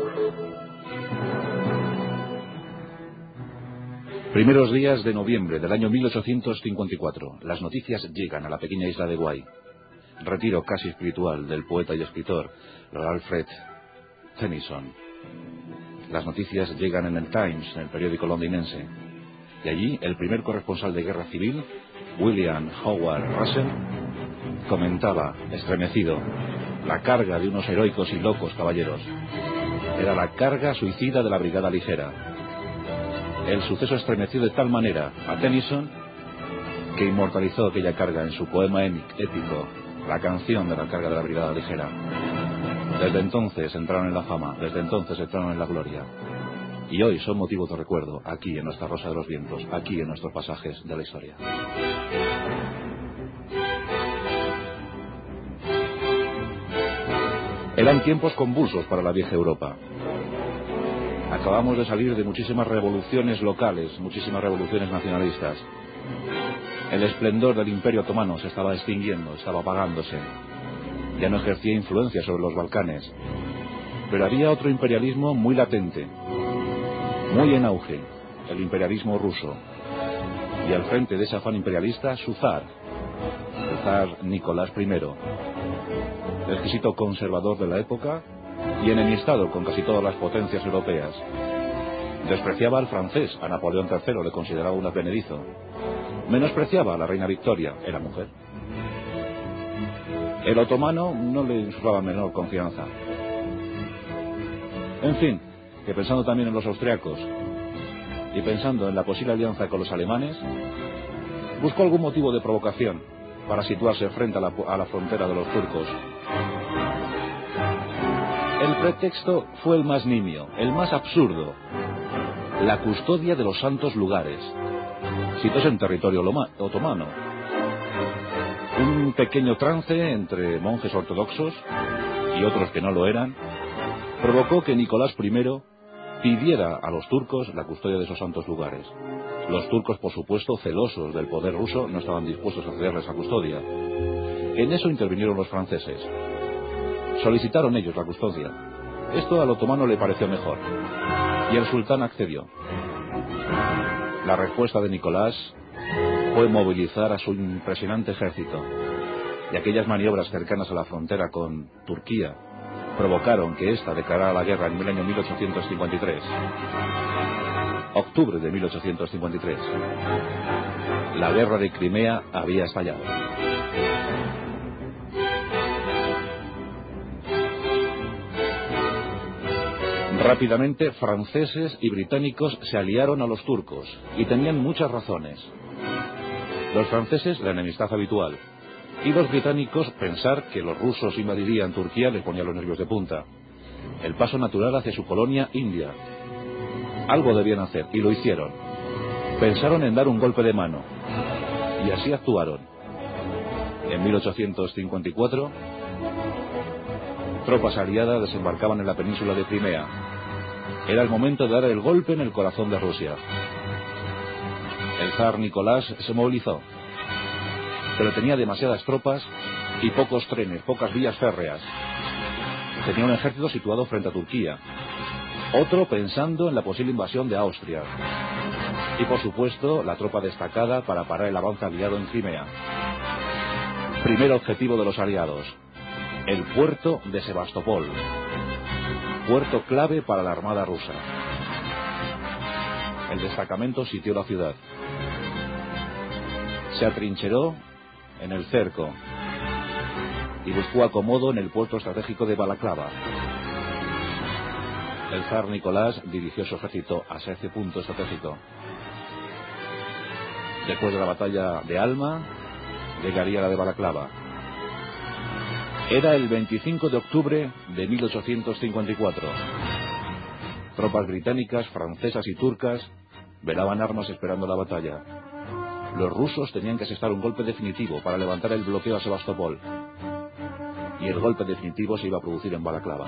Primeros días de noviembre del año 1854. Las noticias llegan a la pequeña isla de Guay. Retiro casi espiritual del poeta y escritor Alfred Tennyson. Las noticias llegan en el Times, en el periódico londinense. Y allí el primer corresponsal de guerra civil, William Howard Russell, comentaba, estremecido, la carga de unos heroicos y locos caballeros. Era la carga suicida de la Brigada Ligera. El suceso estremeció de tal manera a Tennyson que inmortalizó aquella carga en su poema épico, la canción de la carga de la Brigada Ligera. Desde entonces entraron en la fama, desde entonces entraron en la gloria. Y hoy son motivos de recuerdo, aquí en nuestra Rosa de los Vientos, aquí en nuestros pasajes de la historia. Eran tiempos convulsos para la vieja Europa. Acabamos de salir de muchísimas revoluciones locales, muchísimas revoluciones nacionalistas. El esplendor del Imperio Otomano se estaba extinguiendo, estaba apagándose. Ya no ejercía influencia sobre los Balcanes. Pero había otro imperialismo muy latente, muy en auge, el imperialismo ruso. Y al frente de ese afán imperialista, su zar, el zar Nicolás I, exquisito conservador de la época y enemistado con casi todas las potencias europeas. Despreciaba al francés, a Napoleón III, le consideraba un advenedizo. Menospreciaba a la reina Victoria, era mujer. El otomano no le inspiraba menor confianza. En fin, que pensando también en los austriacos y pensando en la posible alianza con los alemanes, buscó algún motivo de provocación para situarse frente a la frontera de los turcos. El pretexto fue el más nimio, el más absurdo: la custodia de los santos lugares, sitios en territorio otomano. Un pequeño trance entre monjes ortodoxos y otros que no lo eran provocó que Nicolás I pidiera a los turcos la custodia de esos santos lugares. Los turcos, por supuesto, celosos del poder ruso, no estaban dispuestos a cederles esa custodia. En eso intervinieron los franceses. Solicitaron ellos la custodia. Esto al otomano le pareció mejor, y el sultán accedió. La respuesta de Nicolás fue movilizar a su impresionante ejército, y aquellas maniobras cercanas a la frontera con Turquía provocaron que ésta declarara la guerra en el año 1853. Octubre de 1853. La guerra de Crimea había estallado. Rápidamente, franceses y británicos se aliaron a los turcos, y tenían muchas razones. Los franceses, la enemistad habitual, y los británicos, pensar que los rusos invadirían Turquía les ponía los nervios de punta. El paso natural hacia su colonia India. Algo debían hacer, y lo hicieron. Pensaron en dar un golpe de mano, y así actuaron. En 1854, tropas aliadas desembarcaban en la península de Crimea. Era el momento de dar el golpe en el corazón de Rusia. El zar Nicolás se movilizó, pero tenía demasiadas tropas y pocos trenes, pocas vías férreas. Tenía un ejército situado frente a Turquía, otro pensando en la posible invasión de Austria, y por supuesto la tropa destacada para parar el avance aliado en Crimea. Primer objetivo de los aliados: el puerto de Sebastopol, puerto clave para la armada rusa. El destacamento sitió la ciudad. Se atrincheró en el cerco y buscó acomodo en el puerto estratégico de Balaklava. El zar Nicolás dirigió su ejército hacia ese punto estratégico. Después de la batalla de Alma, llegaría la de Balaklava. Era el 25 de octubre de 1854. Tropas británicas, francesas y turcas velaban armas esperando la batalla. Los rusos tenían que asestar un golpe definitivo para levantar el bloqueo a Sebastopol. Y el golpe definitivo se iba a producir en Balaklava.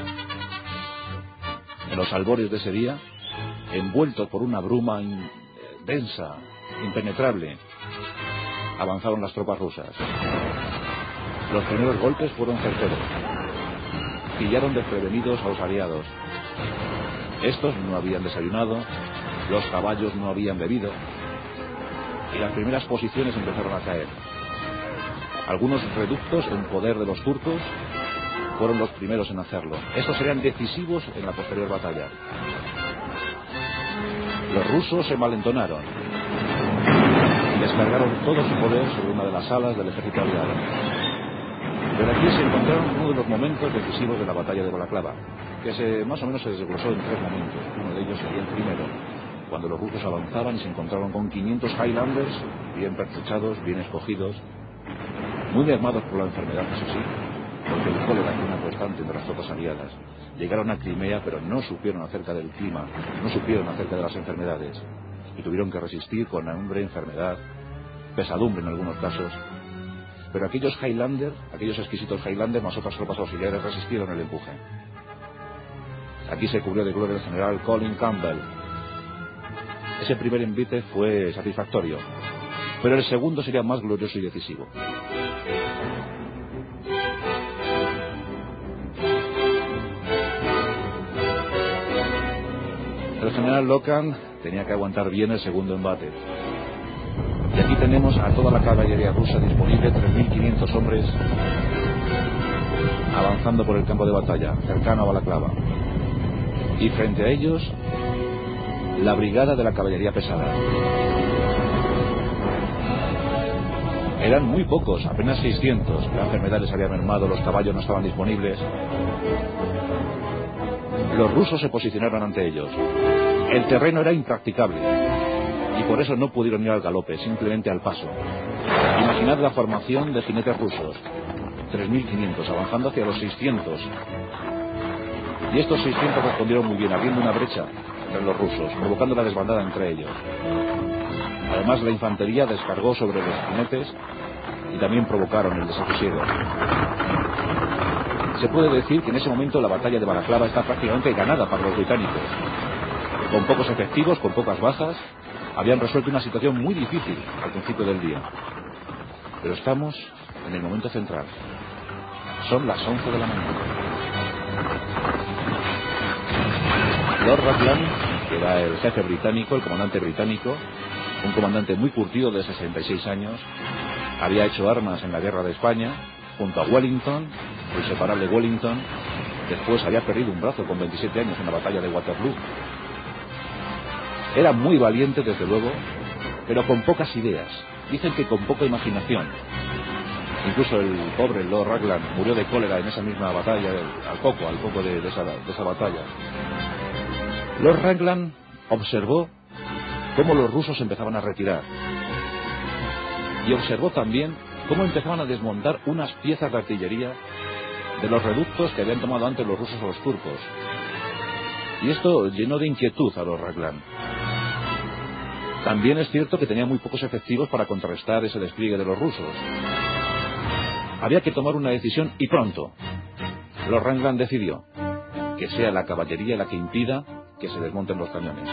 En los albores de ese día, envueltos por una bruma densa, impenetrable, avanzaron las tropas rusas. Los primeros golpes fueron certeros. pillaron desprevenidos a los aliados. Estos no habían desayunado, los caballos no habían bebido, y las primeras posiciones empezaron a caer. Algunos reductos en poder de los turcos fueron los primeros en hacerlo. Estos serían decisivos en la posterior batalla. Los rusos se envalentonaron y descargaron todo su poder sobre una de las alas del ejército aliado. Pero aquí se encontraron uno de los momentos decisivos de la batalla de Balaclava, que más o menos se desglosó en 3 momentos. Uno de ellos sería el primero, cuando los rusos avanzaban y se encontraron con 500 Highlanders bien pertrechados, bien escogidos, muy mermados por la enfermedad, eso sí, porque el cólera fue una constante entre las tropas aliadas. Llegaron a Crimea, pero no supieron acerca del clima, no supieron acerca de las enfermedades, y tuvieron que resistir con hambre, enfermedad, pesadumbre en algunos casos. Pero aquellos Highlanders, aquellos exquisitos Highlanders, más otras tropas auxiliares, resistieron el empuje. Aquí se cubrió de gloria el general Colin Campbell. Ese primer envite fue satisfactorio, pero el segundo sería más glorioso y decisivo. El general Locan tenía que aguantar bien el segundo embate. Y aquí tenemos a toda la caballería rusa disponible, 3.500 hombres, avanzando por el campo de batalla, cercano a Balaclava. Y frente a ellos, la brigada de la caballería pesada. Eran muy pocos, apenas 600. La enfermedad les había mermado, los caballos no estaban disponibles. Los rusos se posicionaron ante ellos. El terreno era impracticable y por eso no pudieron ir al galope, simplemente al paso. Imaginad la formación de jinetes rusos, 3.500, avanzando hacia los 600. Y estos 600 respondieron muy bien, abriendo una brecha entre los rusos, provocando la desbandada entre ellos. Además, la infantería descargó sobre los jinetes y también provocaron el desasosiego. Se puede decir que en ese momento la batalla de Balaclava está prácticamente ganada para los británicos. Con pocos efectivos, con pocas bajas, habían resuelto una situación muy difícil al principio del día. Pero estamos en el momento central. Son las 11 de la mañana. Lord Raglan, que era el jefe británico, el comandante británico, un comandante muy curtido de 66 años, había hecho armas en la guerra de España, junto a Wellington, el inseparable Wellington. Después había perdido un brazo con 27 años en la batalla de Waterloo. Era muy valiente, desde luego, pero con pocas ideas. Dicen que con poca imaginación. Incluso el pobre Lord Raglan murió de cólera en esa misma batalla, al poco de esa batalla. Lord Raglan observó cómo los rusos empezaban a retirar. Y observó también cómo empezaban a desmontar unas piezas de artillería de los reductos que habían tomado antes los rusos a los turcos. Y esto llenó de inquietud a Lord Raglan. También es cierto que tenía muy pocos efectivos para contrarrestar ese despliegue de los rusos. Había que tomar una decisión y pronto. Lord Raglan decidió que sea la caballería la que impida que se desmonten los cañones.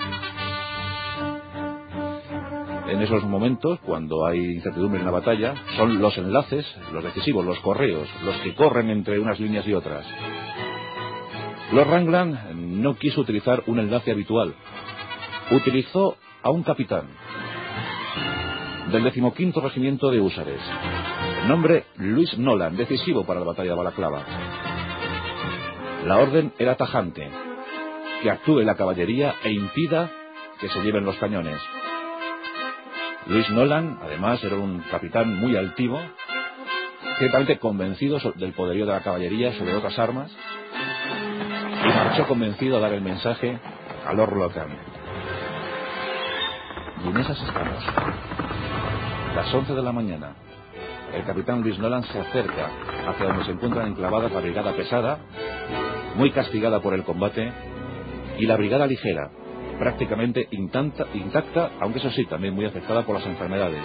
En esos momentos, cuando hay incertidumbre en la batalla, son los enlaces, los decisivos, los correos, los que corren entre unas líneas y otras. Lord Raglan no quiso utilizar un enlace habitual. Utilizó a un capitán del 15º Regimiento de Húsares, el nombre Louis Nolan, decisivo para la batalla de Balaclava. La orden era tajante: que actúe la caballería e impida que se lleven los cañones. Louis Nolan, además, era un capitán muy altivo, ciertamente convencido del poderío de la caballería sobre otras armas, y marchó convencido a dar el mensaje a Lord Locan. Y en esas estamos. Las 11 de la mañana. El capitán Louis Nolan se acerca hacia donde se encuentran enclavadas la brigada pesada, muy castigada por el combate, y la brigada ligera, prácticamente intacta, aunque eso sí, también muy afectada por las enfermedades.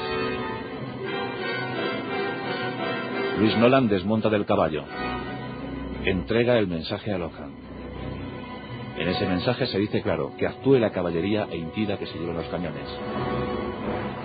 Louis Nolan desmonta del caballo, entrega el mensaje a Locan. En ese mensaje se dice claro que actúe la caballería e impida que se lleven los cañones.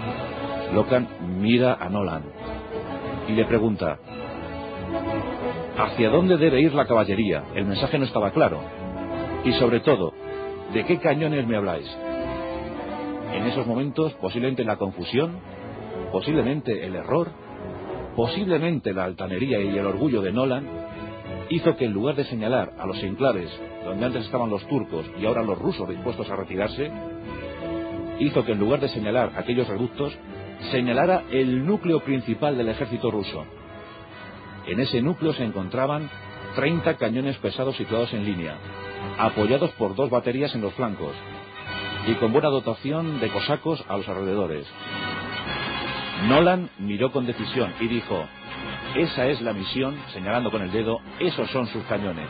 Locan mira a Nolan y le pregunta: ¿Hacia dónde debe ir la caballería? El mensaje no estaba claro. Y sobre todo, ¿de qué cañones me habláis? En esos momentos, posiblemente la confusión, posiblemente el error, posiblemente la altanería y el orgullo de Nolan, hizo que en lugar de señalar a los enclaves donde antes estaban los turcos y ahora los rusos dispuestos a retirarse, hizo que en lugar de señalar aquellos reductos, señalara el núcleo principal del ejército ruso. En ese núcleo se encontraban 30 cañones pesados situados en línea, apoyados por 2 baterías en los flancos y con buena dotación de cosacos a los alrededores. Nolan miró con decisión y dijo: esa es la misión, señalando con el dedo, esos son sus cañones.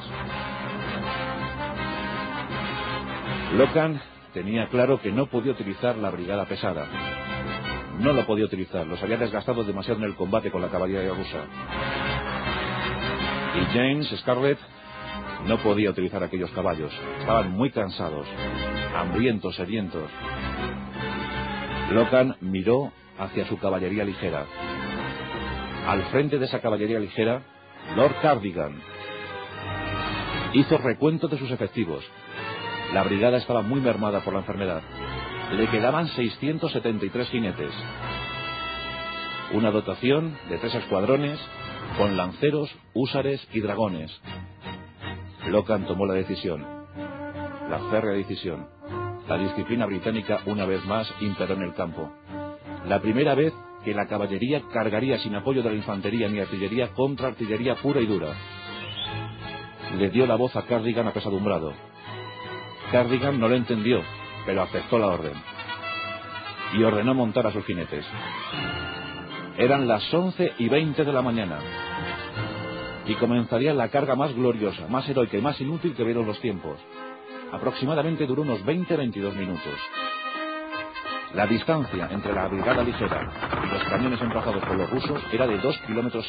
Locan tenía claro que no podía utilizar la brigada pesada. No lo podía utilizar, los había desgastado demasiado en el combate con la caballería rusa. Y James Scarlett no podía utilizar aquellos caballos. Estaban muy cansados, hambrientos, sedientos. Locan miró hacia su caballería ligera. Al frente de esa caballería ligera, Lord Cardigan hizo recuento de sus efectivos. La brigada estaba muy mermada por la enfermedad. Le quedaban 673 jinetes. Una dotación de 3 escuadrones con lanceros, húsares y dragones. Locan tomó la decisión, la férrea decisión. La disciplina británica una vez más imperó en el campo. La primera vez que la caballería cargaría sin apoyo de la infantería ni artillería contra artillería pura y dura. Le dio la voz a Cardigan apesadumbrado. Cardigan no lo entendió, pero aceptó la orden y ordenó montar a sus jinetes. Eran las 11:20 de la mañana y comenzaría la carga más gloriosa, más heroica y más inútil que vieron los tiempos. Aproximadamente duró unos 20-22 minutos. La distancia entre la brigada ligera y los cañones emplazados por los rusos era de 2,5 kilómetros.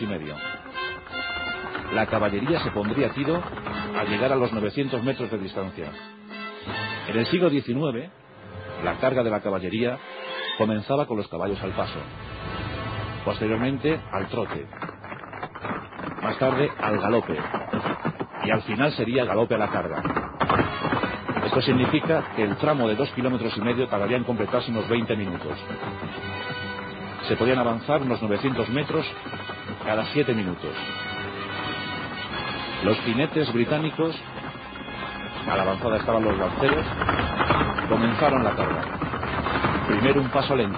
La caballería se pondría a tiro al llegar a los 900 metros de distancia. En el siglo XIX, la carga de la caballería comenzaba con los caballos al paso, posteriormente al trote, más tarde al galope, y al final sería galope a la carga. Esto significa que el tramo de 2,5 kilómetros tardaría en completarse unos 20 minutos. Se podían avanzar unos 900 metros cada 7 minutos. Los jinetes británicos, a la avanzada estaban los lanceros, comenzaron la carga. Primero un paso lento.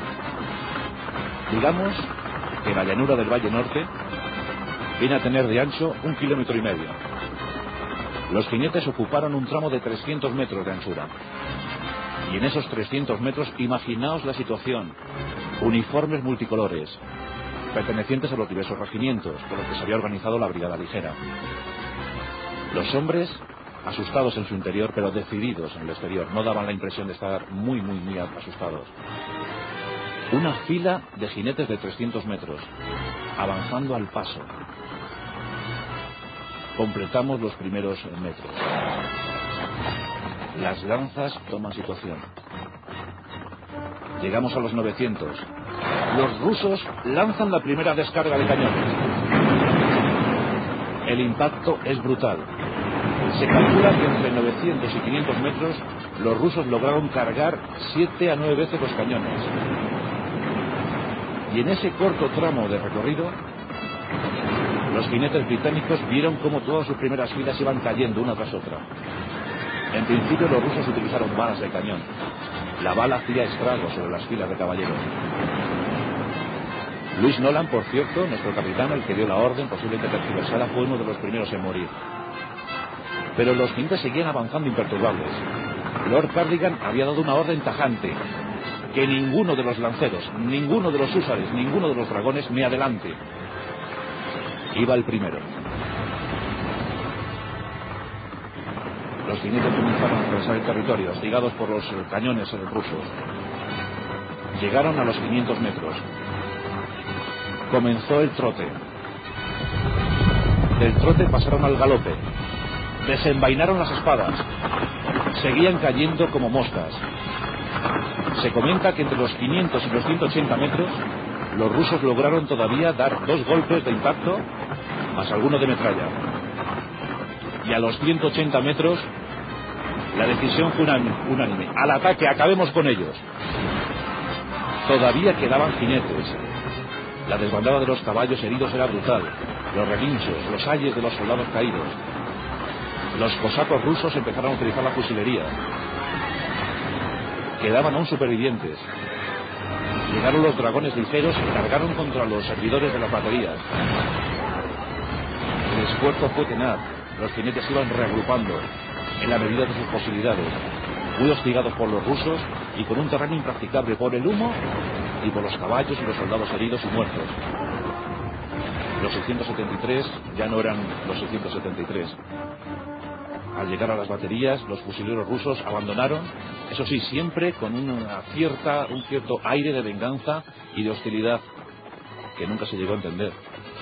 Digamos que la llanura del Valle Norte viene a tener de ancho 1,5 kilómetros. Los jinetes ocuparon un tramo de 300 metros de anchura. Y en esos 300 metros, imaginaos la situación. Uniformes multicolores, pertenecientes a los diversos regimientos con los que se había organizado la brigada ligera. Los hombres, asustados en su interior, pero decididos en el exterior, no daban la impresión de estar muy asustados. Una fila de jinetes de 300 metros, avanzando al paso. Completamos los primeros metros. Las lanzas toman situación. Llegamos a los 900. Los rusos lanzan la primera descarga de cañones. El impacto es brutal. Se calcula que entre 900 y 500 metros los rusos lograron cargar 7 a 9 veces los cañones. Y en ese corto tramo de recorrido, los jinetes británicos vieron cómo todas sus primeras filas iban cayendo una tras otra. En principio los rusos utilizaron balas de cañón. La bala hacía estragos sobre las filas de caballeros. Louis Nolan, por cierto, nuestro capitán, el que dio la orden, posiblemente tergiversada, fue uno de los primeros en morir. Pero los jinetes seguían avanzando imperturbables. Lord Cardigan había dado una orden tajante: que ninguno de los lanceros, ninguno de los húsares, ninguno de los dragones me adelante. Iba el primero. Los jinetes comenzaron a atravesar el territorio, hostigados por los cañones rusos. Llegaron a los 500 metros. Comenzó el trote. Del trote pasaron al galope. Desenvainaron las espadas. Seguían cayendo como moscas. Se comenta que entre los 500 y los 180 metros, los rusos lograron todavía dar 2 golpes de impacto más alguno de metralla. Y a los 180 metros, la decisión fue unánime. Al ataque, acabemos con ellos. Todavía quedaban jinetes. La desbandada de los caballos heridos era brutal. Los relinchos, los ayes de los soldados caídos. Los cosacos rusos empezaron a utilizar la fusilería. Quedaban aún supervivientes. Llegaron los dragones ligeros y cargaron contra los servidores de las baterías. El esfuerzo fue tenaz. Los jinetes iban reagrupando en la medida de sus posibilidades, muy hostigados por los rusos y con un terreno impracticable por el humo y por los caballos y los soldados heridos y muertos. Los 673 ya no eran los 673. Al llegar a las baterías, los fusileros rusos abandonaron, eso sí, siempre con un cierto aire de venganza y de hostilidad que nunca se llegó a entender.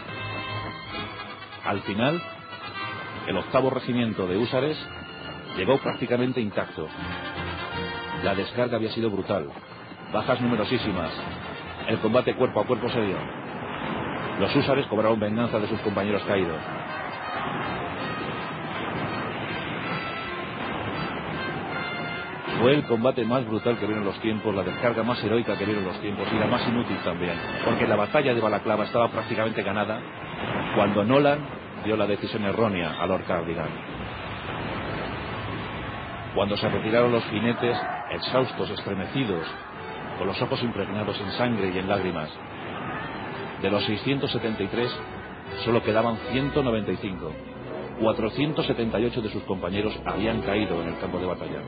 Al final, el 8º regimiento de húsares llegó prácticamente intacto. La descarga había sido brutal, bajas numerosísimas, el combate cuerpo a cuerpo se dio. Los húsares cobraron venganza de sus compañeros caídos. Fue el combate más brutal que vieron los tiempos, la descarga más heroica que vieron los tiempos y la más inútil también, porque la batalla de Balaclava estaba prácticamente ganada cuando Nolan dio la decisión errónea a Lord Cardigan. Cuando se retiraron los jinetes, exhaustos, estremecidos, con los ojos impregnados en sangre y en lágrimas, de los 673 solo quedaban 195. 478 de sus compañeros habían caído en el campo de batalla.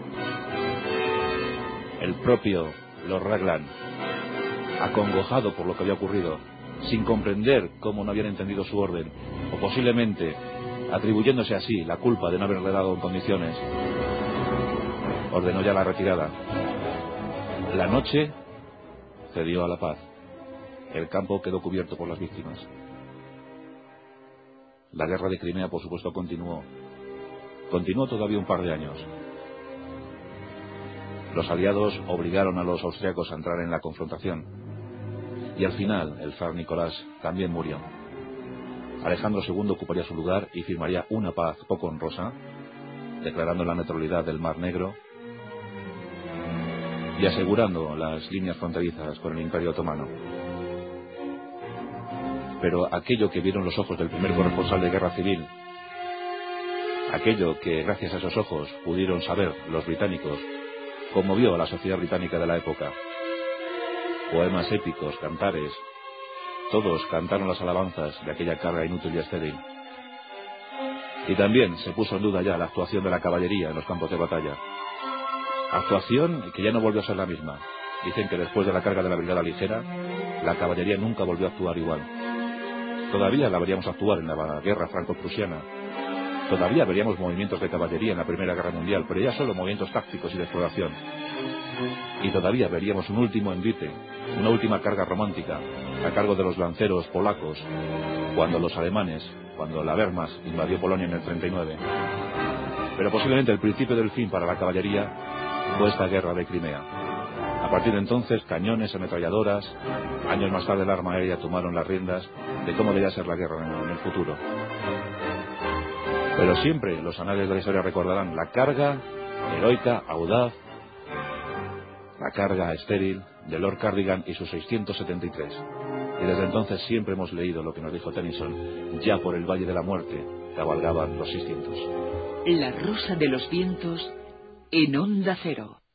El propio Lord Raglan, acongojado por lo que había ocurrido, sin comprender cómo no habían entendido su orden, o posiblemente atribuyéndose así la culpa de no haberle dado en condiciones, ordenó ya la retirada. La noche cedió a la paz. El campo quedó cubierto por las víctimas. La guerra de Crimea, por supuesto, continuó. Continuó todavía un par de años. Los aliados obligaron a los austriacos a entrar en la confrontación. Y al final, el zar Nicolás también murió. Alejandro II ocuparía su lugar y firmaría una paz poco honrosa, declarando la neutralidad del Mar Negro y asegurando las líneas fronterizas con el Imperio Otomano. Pero aquello que vieron los ojos del primer corresponsal de guerra civil, aquello que gracias a esos ojos pudieron saber los británicos, conmovió a la sociedad británica de la época. Poemas épicos, cantares, todos cantaron las alabanzas de aquella carga inútil y estéril. Y también se puso en duda ya la actuación de la caballería en los campos de batalla. Actuación que ya no volvió a ser la misma. Dicen que después de la carga de la brigada ligera, la caballería nunca volvió a actuar igual. Todavía la veríamos actuar en la guerra franco-prusiana. Todavía veríamos movimientos de caballería en la Primera Guerra Mundial, pero ya solo movimientos tácticos y de exploración. Y todavía veríamos un último envite, una última carga romántica, a cargo de los lanceros polacos, cuando los alemanes, cuando la Wehrmacht invadió Polonia en el 39. Pero posiblemente el principio del fin para la caballería fue esta guerra de Crimea. A partir de entonces, cañones, ametralladoras, años más tarde el arma aérea tomaron las riendas de cómo debía ser la guerra en el futuro. Pero siempre los anales de la historia recordarán la carga heroica, audaz, la carga estéril de Lord Cardigan y sus 673. Y desde entonces siempre hemos leído lo que nos dijo Tennyson: ya por el Valle de la Muerte cabalgaban los 600. La Rosa de los Vientos en Onda Cero.